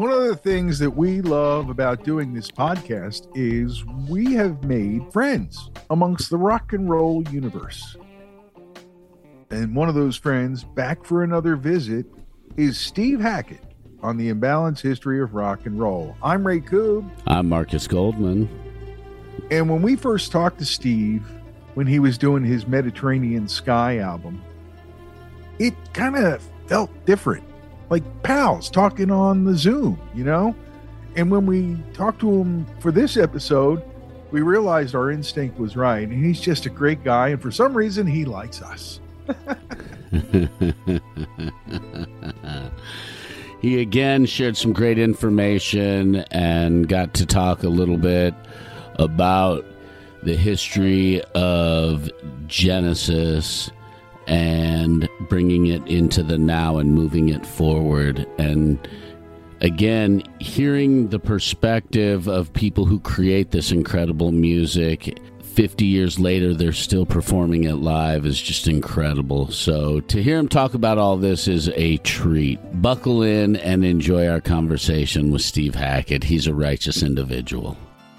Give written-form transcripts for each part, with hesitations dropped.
One of the things that we love about doing this podcast is we have made friends amongst the rock and roll universe. And one of those friends, back for another visit, is Steve Hackett on the Imbalanced History of Rock and Roll. I'm Ray Koob. I'm Marcus Goldman. And when we first talked to Steve, when he was doing his Mediterranean Sky album, it kind of felt different. Like pals talking on the Zoom, you know? And when we talked to him for this episode, we realized our instinct was right. And he's just a great guy. And for some reason, he likes us. He again shared some great information and got to talk a little bit about the history of Genesis and bringing it into the now and moving it forward. And again, hearing the perspective of people who create this incredible music 50 years later, they're still performing it live is just incredible. So to hear him talk about all this is a treat. Buckle in and enjoy our conversation with Steve Hackett. He's a righteous individual.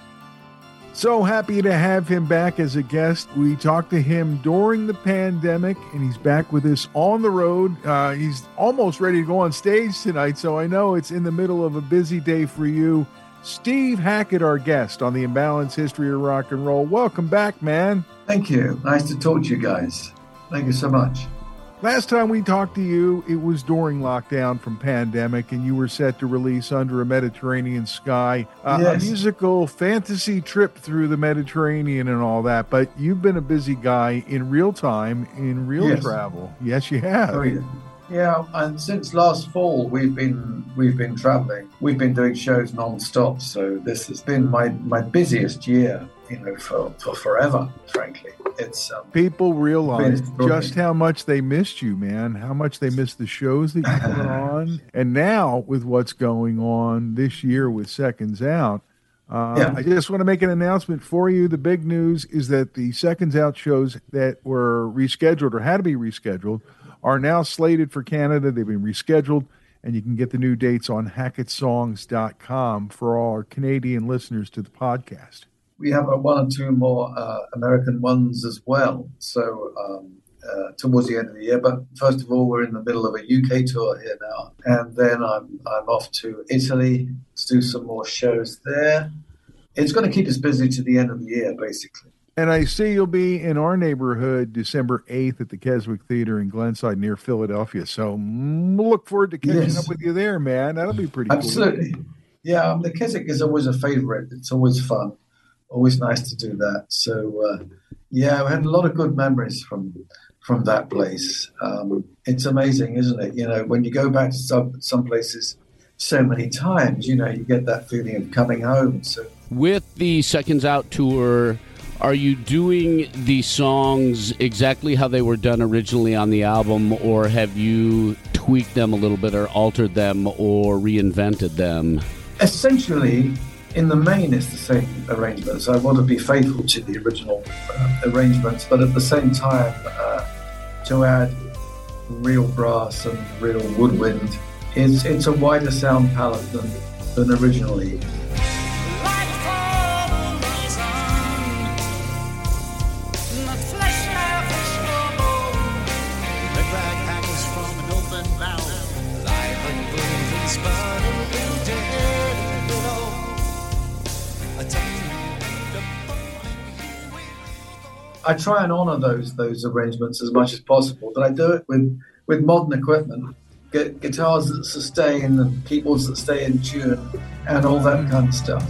So happy to have him back as a guest. We talked to him during the pandemic, and he's back with us on the road. He's almost ready to go on stage tonight, so I know it's in the middle of a busy day for you. Steve Hackett, our guest on the Imbalanced History of Rock and Roll. Welcome back, man. Thank you. Nice to talk to you guys. Thank you so much. Last time we talked to you, it was during lockdown from pandemic, and you were set to release Under a Mediterranean Sky, Yes. a musical fantasy trip through the Mediterranean and all that. But you've been a busy guy in real time, in real Yes. travel. Yes, you have. Oh, yeah. Yeah, and since last fall, we've been traveling. We've been doing shows non-stop. So this has been my busiest year, for forever. Frankly, it's People realize been just how much they missed you, man. How much they missed the shows that you put on, and now with what's going on this year with Seconds Out. I just want to make an announcement for you. The big news is that the Seconds Out shows that were rescheduled or had to be rescheduled are now slated for Canada. They've been rescheduled, and you can get the new dates on hackettsongs.com for all our Canadian listeners to the podcast. We have one or two more American ones as well. So towards the end of the year. But first of all, we're in the middle of a UK tour here now, and then I'm off to Italy to do some more shows there. It's going to keep us busy to the end of the year, basically. And I see you'll be in our neighborhood December 8th at the Keswick Theater in Glenside near Philadelphia. So look forward to catching up with you there, man. That'll be pretty Absolutely. cool. Yeah, the Keswick is always a favorite. It's always fun. Always nice to do that. So, we had a lot of good memories from that place. It's amazing, isn't it? When you go back to some places so many times, you get that feeling of coming home. So, With the Seconds Out tour, are you doing the songs exactly how they were done originally on the album, or have you tweaked them a little bit or altered them or reinvented them? essentially, in the main, it's the same arrangements. I want to be faithful to the original arrangements, but at the same time, to add real brass and real woodwind. It's a wider sound palette than originally. I try and honour those arrangements as much as possible, but I do it with modern equipment, guitars that sustain and keyboards that stay in tune and all that kind of stuff.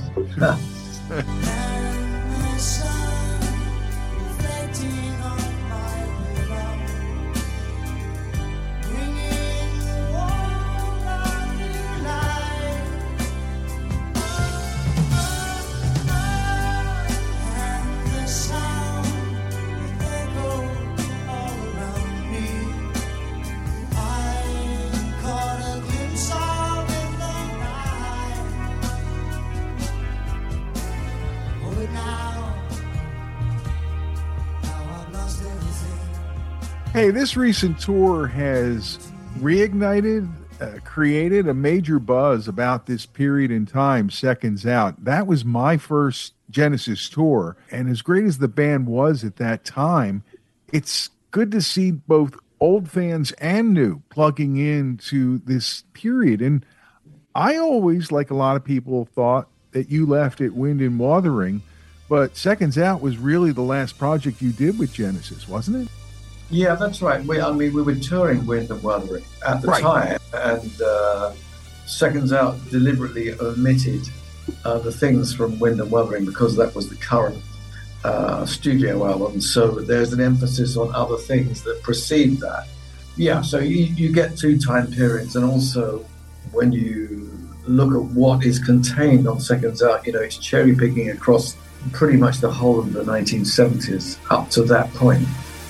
Hey, this recent tour has reignited created a major buzz about this period in time, Seconds Out. That was my first Genesis tour. And as great as the band was at that time, it's good to see both old fans and new plugging into this period. And I always, like a lot of people, thought that you left at Wind and Wuthering, but Seconds Out was really the last project you did with Genesis, wasn't it? Yeah, that's right. We were touring Wind and Wuthering at the time, and Seconds Out deliberately omitted the things from Wind and Wuthering because that was the current studio album. So there's an emphasis on other things that precede that. Yeah, so you get two time periods, and also when you look at what is contained on Seconds Out, it's cherry picking across pretty much the whole of the 1970s up to that point.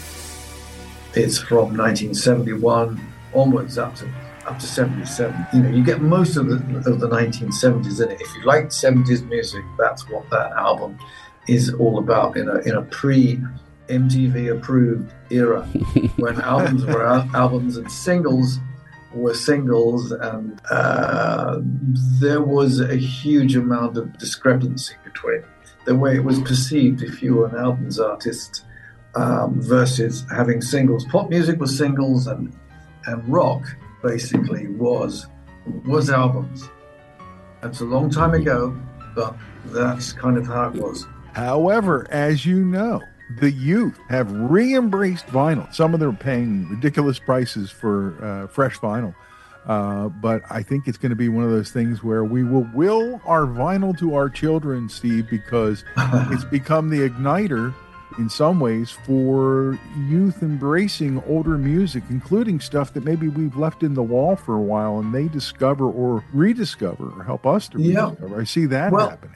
It's from 1971 onwards up to 77. You get most of the 1970s in it. If you like 70s music, that's what that album is all about in a pre-MTV approved era when albums were albums and singles were singles, and there was a huge amount of discrepancy between the way it was perceived if you were an albums artist versus having singles. Pop music was singles, and rock basically was albums. That's a long time ago, but that's kind of how it was. However, as you know, the youth have re-embraced vinyl. Some of them are paying ridiculous prices for fresh vinyl. But I think it's going to be one of those things where we will our vinyl to our children, Steve, because it's become the igniter in some ways for youth embracing older music, including stuff that maybe we've left in the wall for a while and they discover or rediscover or help us to rediscover. I see that happening.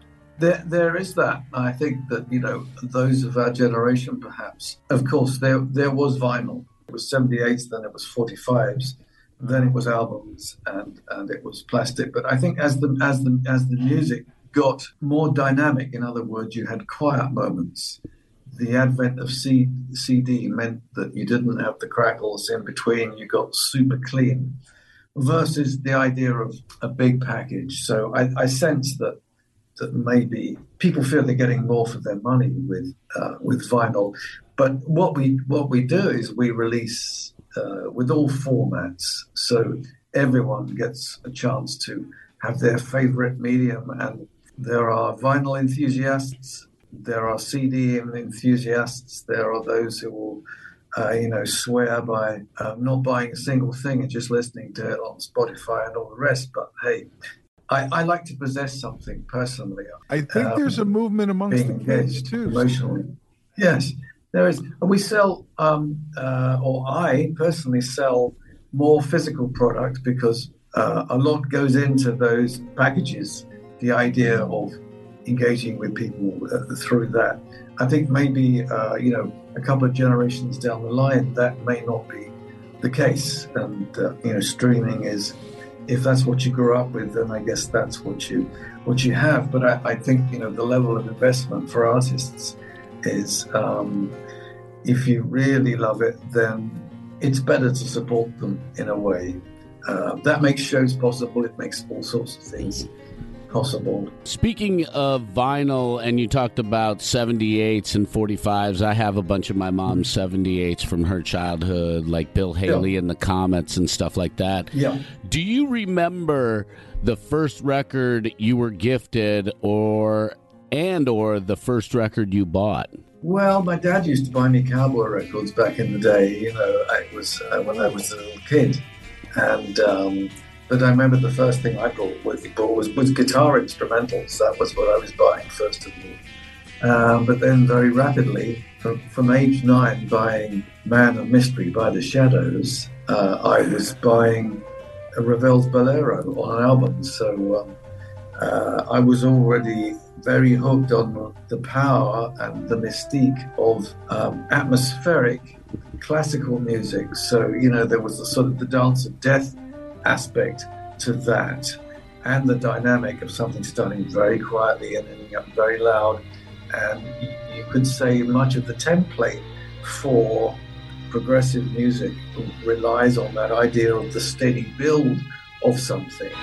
There is that. I think that, those of our generation, perhaps, of course, there was vinyl. It was 78s, then it was 45s, then it was albums, and it was plastic. But I think as the music got more dynamic, in other words, you had quiet moments. The advent of CD meant that you didn't have the crackles in between. You got super clean versus the idea of a big package. So I sense that maybe people feel they're getting more for their money with vinyl. But what we do is we release with all formats, so everyone gets a chance to have their favorite medium. And there are vinyl enthusiasts, there are CD enthusiasts, there are those who will swear by not buying a single thing and just listening to it on Spotify and all the rest. But hey, I like to possess something personally. I think there's a movement amongst the kids too. Emotionally. Yes, there is. We sell, or I personally sell more physical product because a lot goes into those packages. The idea of engaging with people through that. I think maybe, a couple of generations down the line, that may not be the case. And, streaming is, if that's what you grew up with, then I guess that's what you have. But I think, the level of investment for artists is, if you really love it, then it's better to support them in a way. That makes shows possible. It makes all sorts of things possible. Speaking of vinyl, and you talked about 78s and 45s, I have a bunch of my mom's 78s from her childhood, like Bill Haley and the Comets and stuff like that. Yeah. Do you remember the first record you were gifted or the first record you bought? Well, my dad used to buy me cowboy records back in the day. I was when I was a little kid, and but I remember the first thing I bought was guitar instrumentals. That was what I was buying first of all. But then very rapidly, from age 9, buying Man of Mystery by The Shadows, I was buying Ravel's Bolero on an album. So I was already very hooked on the power and the mystique of atmospheric classical music. So, there was the sort of the dance of death aspect to that, and the dynamic of something starting very quietly and ending up very loud. And you could say much of the template for progressive music relies on that idea of the steady build of something.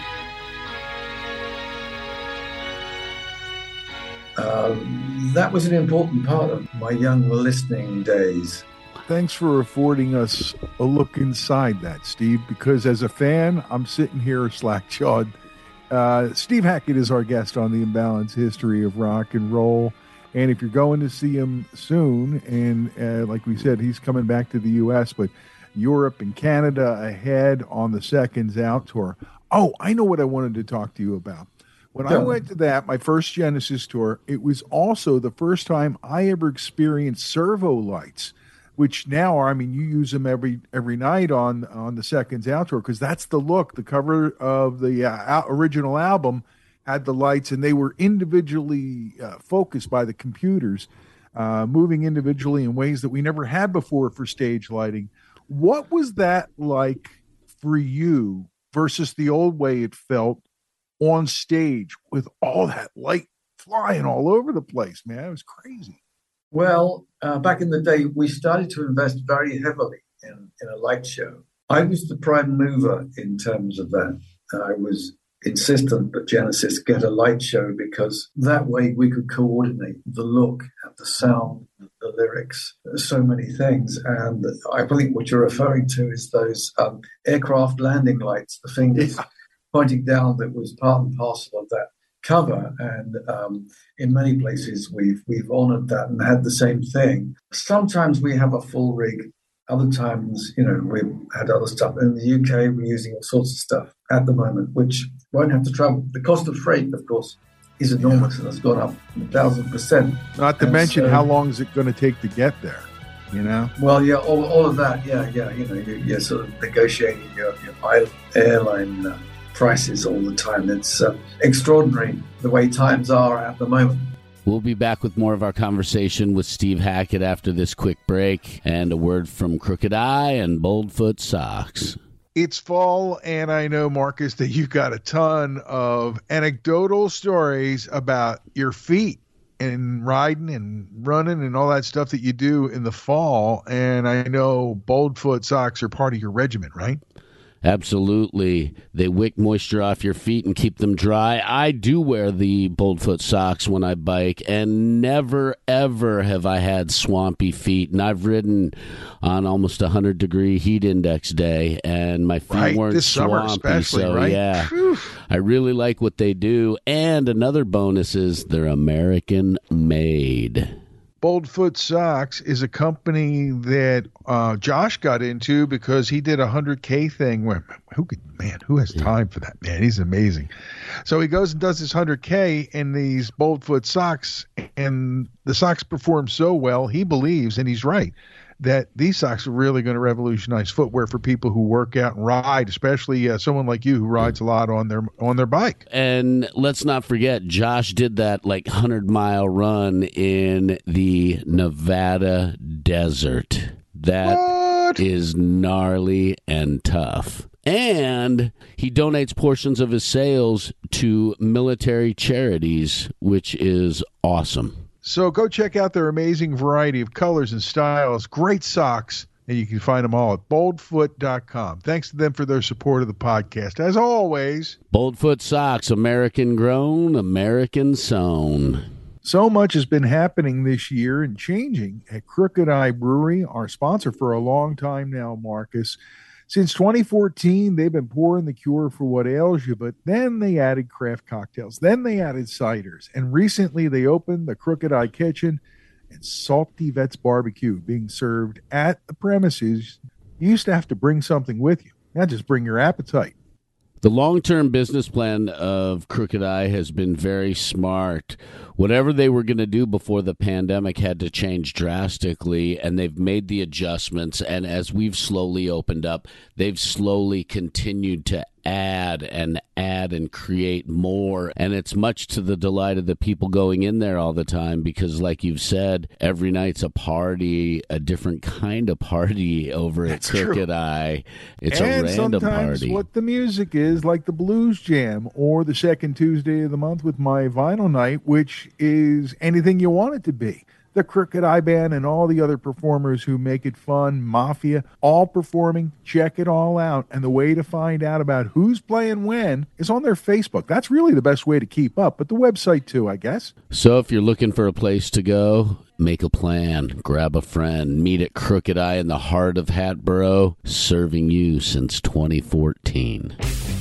That was an important part of my young listening days. Thanks for affording us a look inside that, Steve, because as a fan, I'm sitting here slack-jawed. Steve Hackett is our guest on the Imbalanced History of Rock and Roll. And if you're going to see him soon, and like we said, he's coming back to the U.S., but Europe and Canada ahead on the Seconds Out tour. Oh, I know what I wanted to talk to you about. When I went to that, my first Genesis tour, it was also the first time I ever experienced servo lights, which now, I mean, you use them every night on the Seconds Out tour, because that's the look. The cover of the original album had the lights, and they were individually focused by the computers, moving individually in ways that we never had before for stage lighting. What was that like for you versus the old way it felt on stage with all that light flying all over the place, man? It was crazy. Well, back in the day, we started to invest very heavily in a light show. I was the prime mover in terms of that. I was insistent that Genesis get a light show because that way we could coordinate the look and the sound, the lyrics, so many things. And I think what you're referring to is those aircraft landing lights, the fingers pointing down, that was part and parcel of that cover. And in many places we've honored that and had the same thing. Sometimes we have a full rig. Other times, we've had other stuff. In the UK, we're using all sorts of stuff at the moment, which won't have to travel. The cost of freight, of course, is enormous and has gone up 1,000%. Not to mention how long is it going to take to get there, Well, yeah, all of that, yeah. You're sort of negotiating your airline prices all the time. It's extraordinary the way times are at the moment. We'll be back with more of our conversation with Steve Hackett after this quick break and a word from Crooked Eye and Boldfoot Socks. It's fall, and I know, Marcus, that you've got a ton of anecdotal stories about your feet and riding and running and all that stuff that you do in the fall. And I know Boldfoot Socks are part of your regimen, right? Absolutely. They wick moisture off your feet and keep them dry. I do wear the Boldfoot socks when I bike, and never, ever have I had swampy feet. And I've ridden on almost 100-degree heat index day, and my feet weren't this swampy. Summer especially, so, right? Yeah, Whew. I really like what they do. And another bonus is they're American-made. Boldfoot Socks is a company that Josh got into because he did a 100K thing where who has time for that, man? He's amazing. So he goes and does this 100K in these Boldfoot socks, and the socks perform so well, he believes, and he's right, that these socks are really going to revolutionize footwear for people who work out and ride, especially someone like you who rides a lot on their bike. And let's not forget, Josh did that 100-mile run in the Nevada desert. That is gnarly and tough. And he donates portions of his sales to military charities, which is awesome. So go check out their amazing variety of colors and styles. Great socks, and you can find them all at boldfoot.com. Thanks to them for their support of the podcast. As always, Boldfoot Socks, American grown, American sewn. So much has been happening this year and changing at Crooked Eye Brewery, our sponsor for a long time now, Marcus. Since 2014, they've been pouring the cure for what ails you, but then they added craft cocktails. Then they added ciders. And recently they opened the Crooked Eye Kitchen and Salty Vets Barbecue being served at the premises. You used to have to bring something with you. Now just bring your appetite. The long-term business plan of Crooked Eye has been very smart. Whatever they were going to do before the pandemic had to change drastically, and they've made the adjustments. And as we've slowly opened up, they've slowly continued to add and create more. And it's much to the delight of the people going in there all the time because, like you've said, every night's a party, a different kind of party over at Crooked Eye. It's and a random sometimes party. What the music is, like the Blues Jam or the second Tuesday of the month with my vinyl night, which is anything you want it to be. the Crooked Eye Band, and all the other performers who make it fun, Mafia, all performing. Check it all out. And the way to find out about who's playing when is on their Facebook. That's really the best way to keep up, but the website too, I guess. So if you're looking for a place to go, make a plan, grab a friend, meet at Crooked Eye in the heart of Hatboro, serving you since 2014.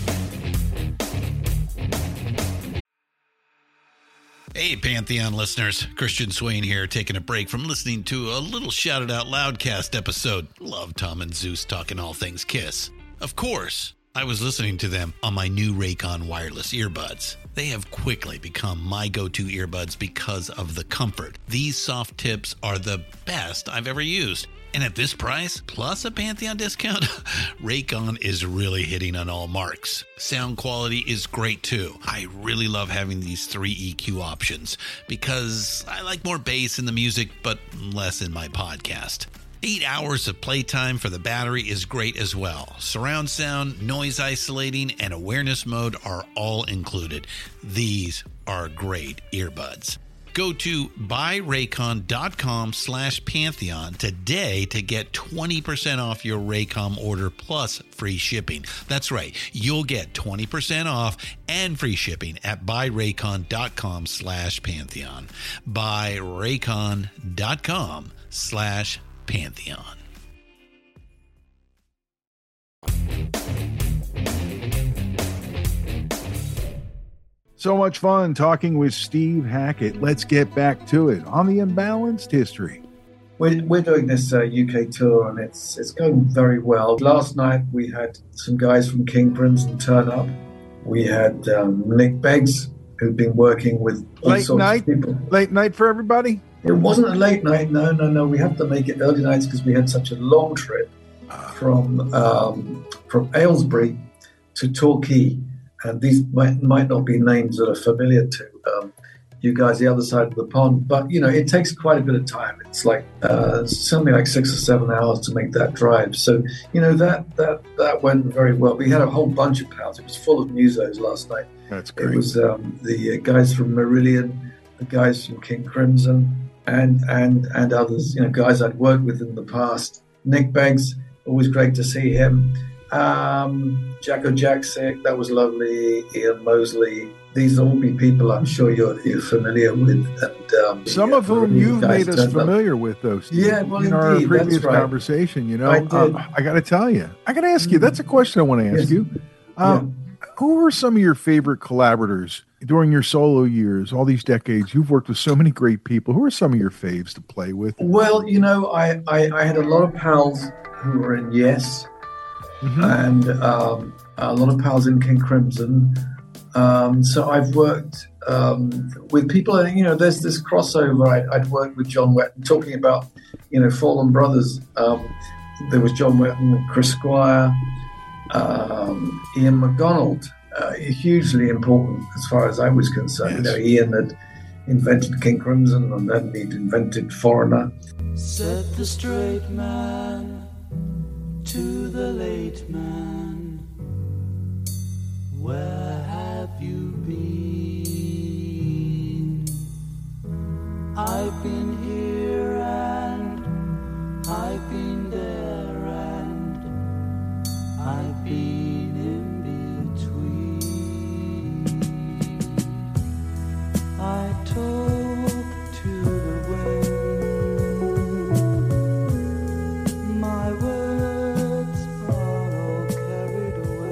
Hey, Pantheon listeners. Christian Swain here, taking a break from listening to a little Shout It Out Loudcast episode. Love Tom and Zeus talking all things Kiss. Of course, I was listening to them on my new Raycon wireless earbuds. They have quickly become my go-to earbuds because of the comfort. These soft tips are the best I've ever used. And at this price, plus a Pantheon discount, Raycon is really hitting on all marks. Sound quality is great too. I really love having these 3 EQ options because I like more bass in the music, but less in my podcast. 8 hours of playtime for the battery is great as well. Surround sound, noise isolating, and awareness mode are all included. These are great earbuds. Go to buyraycon.com/Pantheon today to get 20% off your Raycom order plus free shipping. That's right. You'll get 20% off and free shipping at buyraycon.com/Pantheon. buyraycon.com/Pantheon. So much fun talking with Steve Hackett. Let's get back to it on the Imbalanced History. We're doing this UK tour, and it's going very well. Last night we had some guys from King Crimson turn up. We had Nick Beggs, who'd been working with all sorts of people. Late night for everybody? It wasn't a late night. No. We had to make it early nights because we had such a long trip from Aylesbury to Torquay. And these might not be names that are familiar to you guys the other side of the pond, but it takes quite a bit of time. It's like something like 6 or 7 hours to make that drive. So that went very well. We had a whole bunch of pals. It was full of musos last night. That's great. It was the guys from Marillion, the guys from King Crimson, and others. Guys I'd worked with in the past. Nick Beggs, always great to see him. Jacko Jaksic, that was lovely. Ian Mosley. These will all be people I'm sure you're familiar with. And some of whom you've made us familiar with, though, Steve. Yeah, well, in our previous conversation, I got to tell you. I got to ask you. That's a question I want to ask you. Who were some of your favorite collaborators during your solo years, all these decades? You've worked with so many great people. Who are some of your faves to play with? Well, I had a lot of pals who were in Yes. Mm-hmm. And a lot of pals in King Crimson. So I've worked with people, there's this crossover. I'd worked with John Wetton, talking about, Fallen Brothers. There was John Wetton, Chris Squire, Ian McDonald, hugely important as far as I was concerned. Yes. Ian had invented King Crimson, and then he'd invented Foreigner. Set the straight man to the late man, where have you been? I've been here and I've been there and I've been in between. I talk to the wind, my words are all carried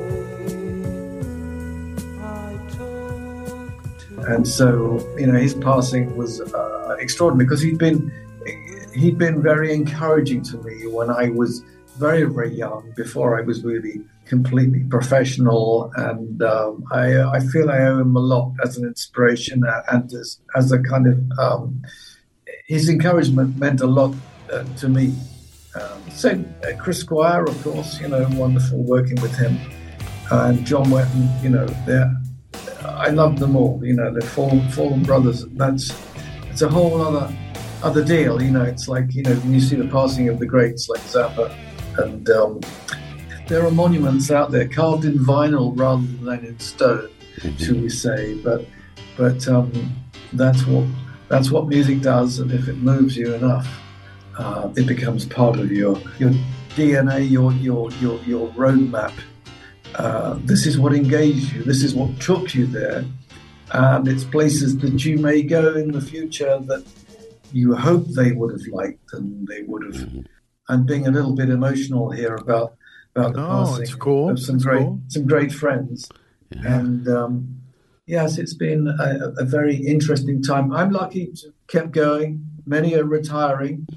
away. I talk to And so, his passing was extraordinary because he'd been very encouraging to me when I was very, very young, before I was really completely professional. And I feel I owe him a lot as an inspiration and as a kind of, his encouragement meant a lot to me. So Chris Squire, of course, wonderful working with him. And John Wetton, I love them all. They're Fallen Brothers. It's a whole other deal. It's like, when you see the passing of the greats like Zappa, and there are monuments out there carved in vinyl rather than in stone, should we say? But that's what That's what music does, and if it moves you enough, it becomes part of your DNA, your roadmap. This is what engaged you. This is what took you there, and it's places that you may go in the future that you hope they would have liked, and they would have. I'm being a little bit emotional here about the passing it's cool. of some great friends, and yes, it's been a very interesting time. I'm lucky to kept going. Many are retiring.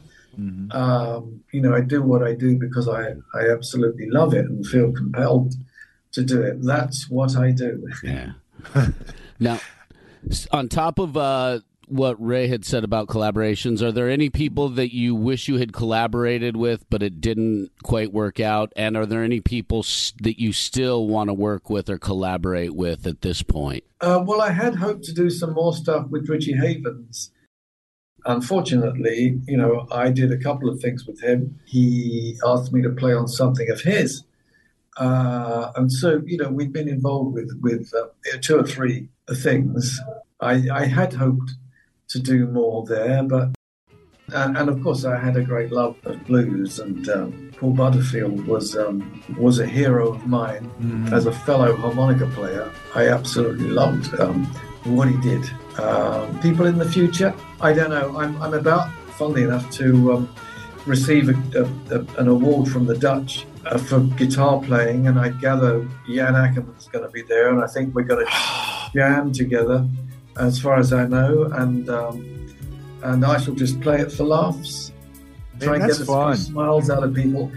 I do what I do because I absolutely love it and feel compelled to do it. That's what I do. Yeah. Now, on top of what Ray had said about collaborations, are there any people that you wish you had collaborated with but it didn't quite work out? And are there any people that you still want to work with or collaborate with at this point? Well, I had hoped to do some more stuff with Richie Havens. Unfortunately, I did a couple of things with him. He asked me to play on something of his. And so, we've been involved with 2 or 3 things. I had hoped to do more there, but and of course I had a great love of blues, and Paul Butterfield was a hero of mine as a fellow harmonica player. I absolutely loved what he did. People in the future, I don't know. I'm about, funnily enough, to receive an award from the Dutch for guitar playing, and I gather Jan Akkerman's going to be there, and I think we're going to jam together, as far as I know, and I shall just play it for laughs, try and get a few smiles out of people.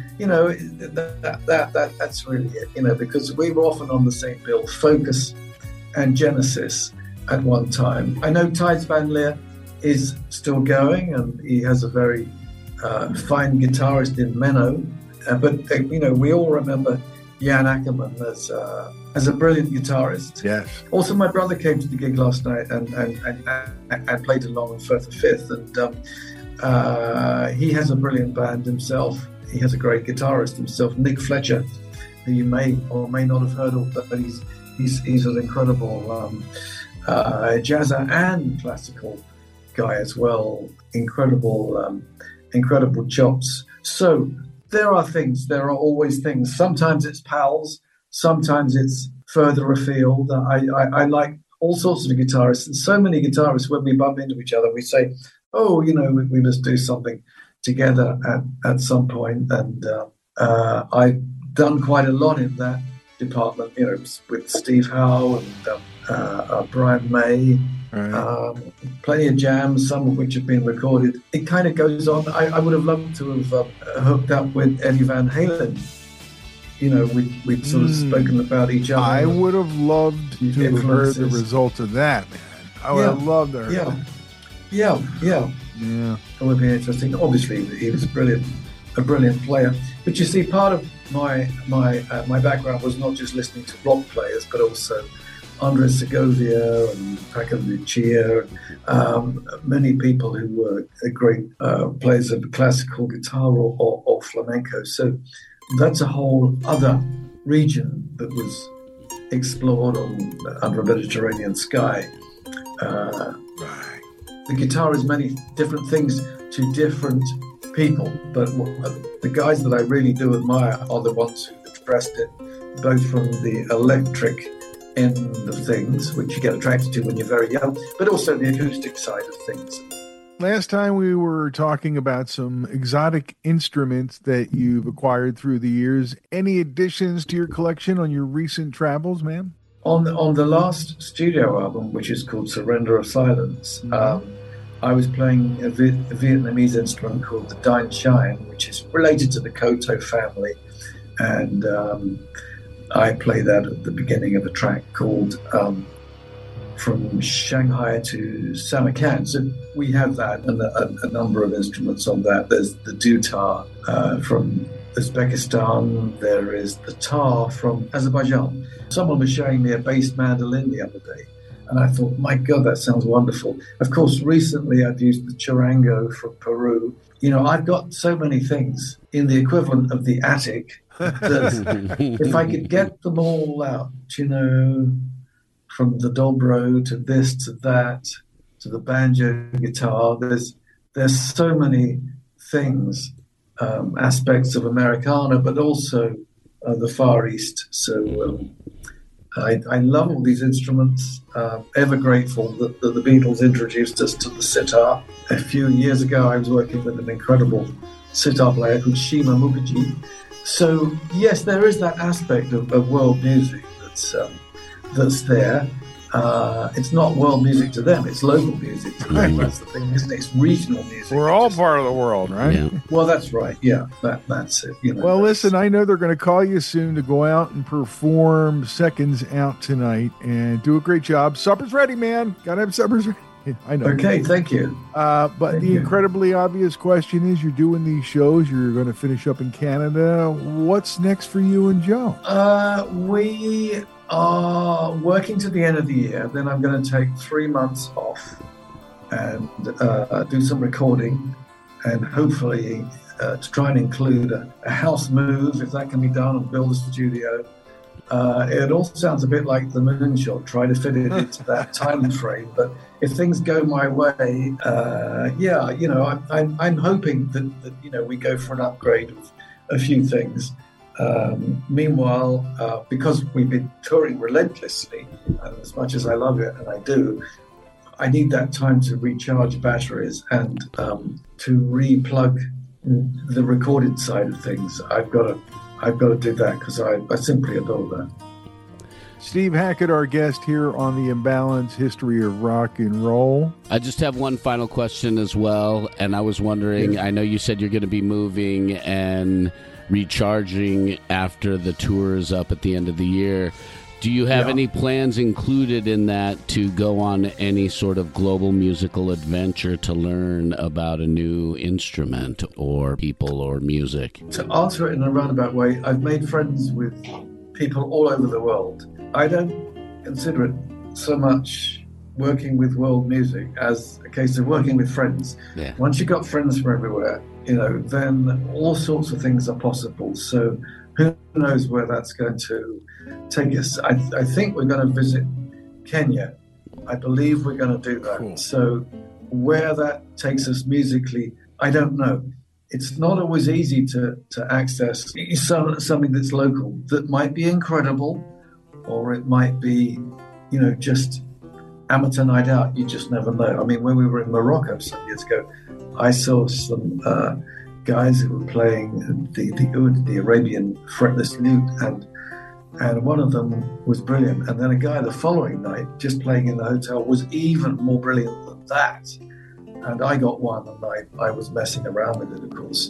That's really it. Because we were often on the same bill, Focus and Genesis at one time. I know Thijs van Leer is still going, and he has a very fine guitarist in Menno. But we all remember Jan Akkerman as a brilliant guitarist. Yes. Also, my brother came to the gig last night and played along on Firth Fifth, and he has a brilliant band himself. He has a great guitarist himself, Nick Fletcher, who you may or may not have heard of, but he's an incredible jazzer and classical guy as well. Incredible chops. So there are always things. Sometimes it's pals, sometimes it's further afield. I like all sorts of guitarists, and so many guitarists, when we bump into each other, we say, we must do something together at some point. And I've done quite a lot in that department, with Steve Howe and Brian May. Right. Plenty of jams, some of which have been recorded. It kind of goes on. I would have loved to have hooked up with Eddie Van Halen. We'd sort of spoken about each other. I would have loved to have heard the result of that, man. I would have loved to hear that. Yeah. It would be interesting. Obviously, he was a brilliant player. But you see, part of my background was not just listening to rock players, but also Andres Segovia and Paco de Lucia, many people who were great players of classical guitar or flamenco. So that's a whole other region that was explored under a Mediterranean sky. The guitar is many different things to different people, but the guys that I really do admire are the ones who addressed it, both from the electric end of things, which you get attracted to when you're very young, but also the acoustic side of things. Last time we were talking about some exotic instruments that you've acquired through the years. Any additions to your collection on your recent travels, man? On the last studio album, which is called Surrender of Silence, I was playing a Vietnamese instrument called the Dine Shine, which is related to the Koto family, and I play that at the beginning of a track called From Shanghai to Samarkand. So we have that and a number of instruments on that. There's the dutar from Uzbekistan. There is the tar from Azerbaijan. Someone was showing me a bass mandolin the other day, and I thought, my God, that sounds wonderful. Of course, recently I've used the charango from Peru. I've got so many things in the equivalent of the attic that if I could get them all out, from the dobro to this to that, to the banjo guitar. There's so many things, aspects of Americana, but also the Far East. So I love all these instruments. Ever grateful that the Beatles introduced us to the sitar. A few years ago, I was working with an incredible sitar player called Shima Mukherjee. So yes, there is that aspect of world music that's there. It's not world music to them; it's local music to them. That's the thing, isn't it? It's regional music. We're all part of the world, right? Yeah. Well, that's right. Yeah, that's it. You know, Well, listen, I know they're going to call you soon to go out and perform Seconds Out tonight and do a great job. Supper's ready, man. Got to have supper's ready. I know. Okay, thank you. But Thank the you. incredibly obvious question is, you're doing these shows, you're going to finish up in Canada. What's next for you and Joe? We are working to the end of the year. Then I'm going to take 3 months off and do some recording, and hopefully to try and include a house move, if that can be done, and build a studio. It all sounds a bit like the moonshot, try to fit it into that time frame. But if things go my way, I'm hoping that we go for an upgrade of a few things. Meanwhile, because we've been touring relentlessly, and as much as I love it, and I do, I need that time to recharge batteries and to replug the recorded side of things. I've got to do that because I simply adore that. Steve Hackett, our guest here on the Imbalanced History of Rock and Roll. I just have one final question as well, and I was wondering, I know you said you're going to be moving and recharging after the tour is up at the end of the year. Do you have any plans included in that to go on any sort of global musical adventure to learn about a new instrument or people or music? To answer it in a roundabout way, I've made friends with people all over the world. I don't consider it so much working with world music as a case of working with friends. Yeah. Once you've got friends from everywhere, then all sorts of things are possible. So who knows where that's going to take us. I think we're going to visit Kenya. I believe we're going to do that. Cool. So where that takes us musically, I don't know. It's not always easy to access something that's local, that might be incredible, or it might be, just amateur night out. You just never know. I mean, when we were in Morocco some years ago, I saw some guys who were playing the oud, the Arabian fretless lute, and one of them was brilliant. And then a guy the following night, just playing in the hotel, was even more brilliant than that. And I got one, and I was messing around with it, of course.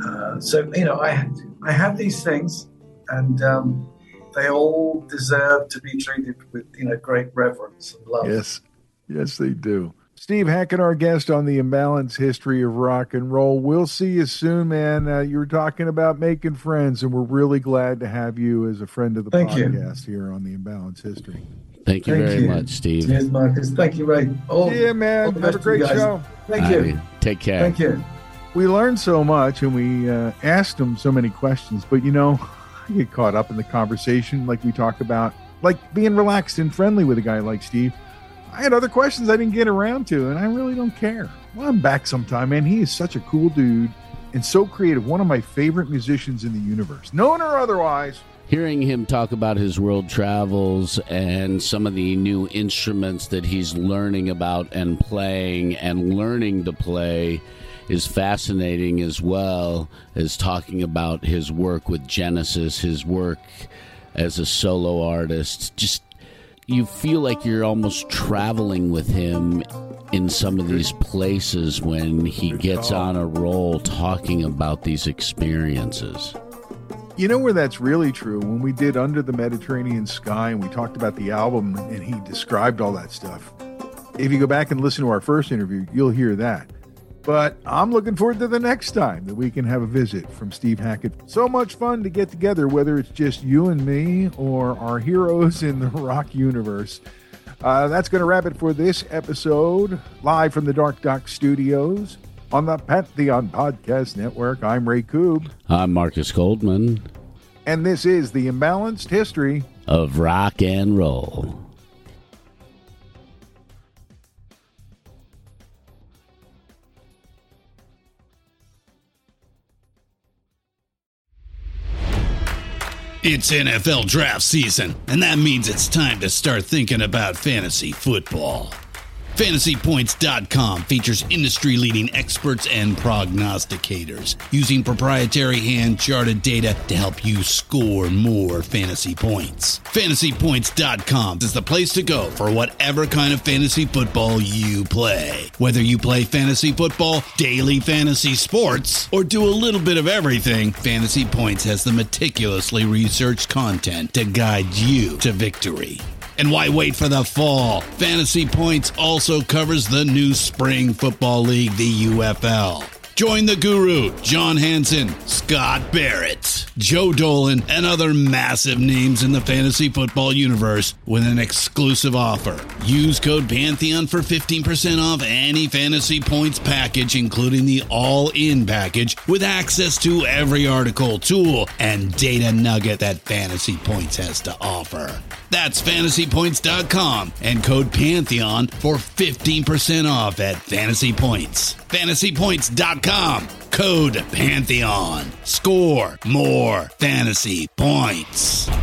I have these things, and they all deserve to be treated with, great reverence and love. Yes, they do. Steve Hackett, our guest on the Imbalanced History of Rock and Roll. We'll see you soon, man. You were talking about making friends, and we're really glad to have you as a friend of the podcast here on the Imbalanced History. Thank you very much, Steve. Cheers, Marcus. Thank you, Ray. Man. Have a great show. Thank you. Right, take care. Thank you. We learned so much, and we asked him so many questions, but I get caught up in the conversation, like we talked about, like being relaxed and friendly with a guy like Steve. I had other questions I didn't get around to, and I really don't care. Well, I'm back sometime, man. He is such a cool dude and so creative. One of my favorite musicians in the universe, known or otherwise. Hearing him talk about his world travels and some of the new instruments that he's learning about and playing and learning to play is fascinating, as well as talking about his work with Genesis, his work as a solo artist. Just, you feel like you're almost traveling with him in some of these places when he gets on a roll talking about these experiences. You know where that's really true? When we did Under the Mediterranean Sky and we talked about the album and he described all that stuff. If you go back and listen to our first interview, you'll hear that. But I'm looking forward to the next time that we can have a visit from Steve Hackett. So much fun to get together, whether it's just you and me or our heroes in the rock universe. That's going to wrap it for this episode, live from the Dark Dock Studios on the Pantheon Podcast Network. I'm Ray Koob. I'm Marcus Goldman. And this is the Imbalanced History of Rock and Roll. It's NFL draft season, and that means it's time to start thinking about fantasy football. FantasyPoints.com features industry-leading experts and prognosticators using proprietary hand-charted data to help you score more fantasy points. FantasyPoints.com is the place to go for whatever kind of fantasy football you play. Whether you play fantasy football, daily fantasy sports, or do a little bit of everything, Fantasy Points has the meticulously researched content to guide you to victory. And why wait for the fall? Fantasy Points also covers the new spring football league, the UFL. Join the guru, John Hansen, Scott Barrett, Joe Dolan, and other massive names in the fantasy football universe with an exclusive offer. Use code Pantheon for 15% off any Fantasy Points package, including the all-in package, with access to every article, tool, and data nugget that Fantasy Points has to offer. That's FantasyPoints.com and code Pantheon for 15% off at Fantasy Points. FantasyPoints.com, code Pantheon. Score more fantasy points.